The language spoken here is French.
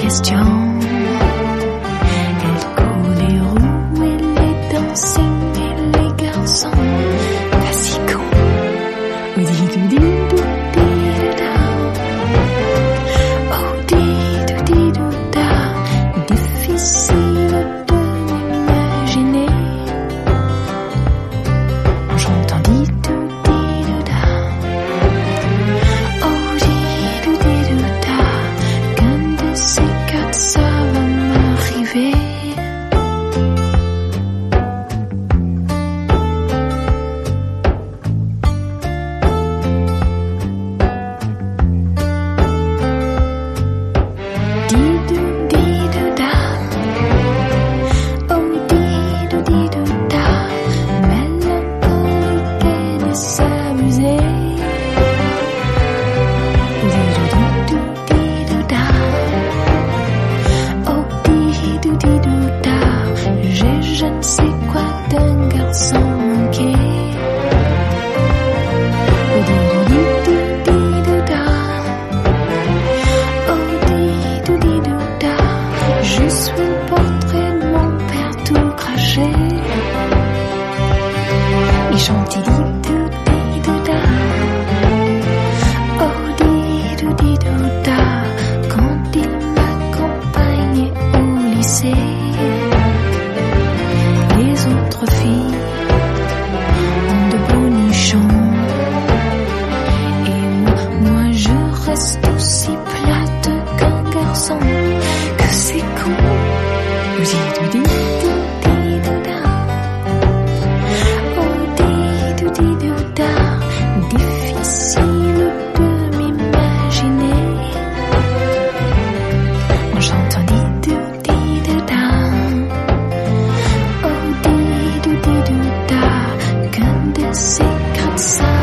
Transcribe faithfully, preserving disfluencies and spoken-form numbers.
questions. Elle court les roues et les dancing et les garçons. Vas-y, con. Oudi-doudi-doudi-da. Oudi-doudi-doudi-da. Difficile de m'imaginer en chantant di-doudi-doudi-da. Oudi-doudi-doudi-da. Qu'un de ces quatre ça va m'arriver. Di-do-di-do-da. Oh-di-do-di-do-da. Mélancolique et de s'amuser. Di-do-di-do-di-do-da. Oh-di-do-di-do-da. J'ai je ne sais quoi d'un garçon manqué. Di-do-di-do-di-do-da. Oh-di-do-di-do-da. Je suis le portrait de mon père tout craché. Il chante di-do-di-do-da. Oh-di-do-di-do-da. Quand il m'accompagnait au lycée. Les autres filles ont de beaux nichons. Et moi, moi je reste aussi plate qu'un garçon. Que c'est con. Di-do-di-do-di-do-da. Oh-di-do-di-do-da. Difficile de m'imaginer en chantant di-do-di-do-da. Oh-di-do-di-do-da. Qu'un de ces quatre ça